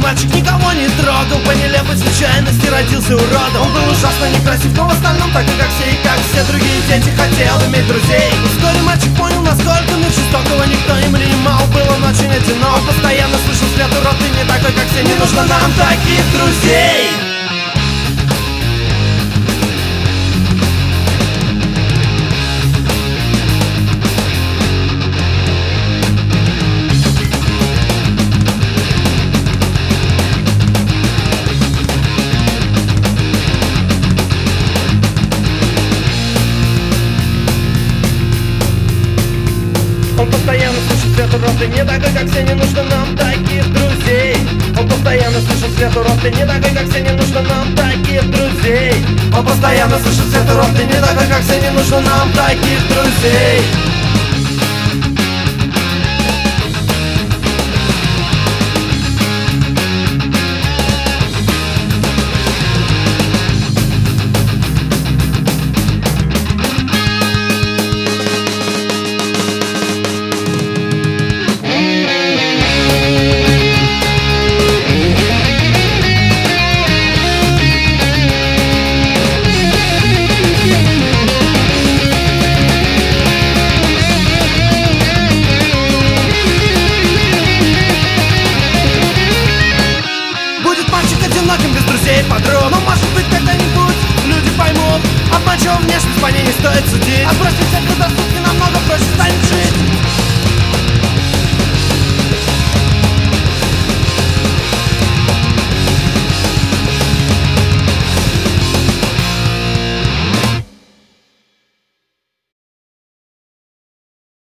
мальчик никого не трогал, по нелепой случайности родился уродом. Он был ужасно некрасив, но в остальном так и как все, и как все другие дети хотел иметь друзей. Вскоре мальчик понял, насколько мир жестокого никто им не мал. Был он очень одинок, постоянно слышал свет: урод, ты не такой, как все, не нужно нам таких друзей. Он постоянно слышит свет: урод, ты не такой, как все, не нужно нам таких друзей. Он постоянно слышит свет: урод, ты не такой, как все, не нужно нам таких друзей. Он постоянно слышит свет: урод, ты не такой, как все, не нужно нам таких друзей. Одиноким, без друзей, подруг. Но может быть когда-нибудь люди поймут: обманчивую внешность по ней не стоит судить. Отбросить все предрассудки, намного проще станет жить.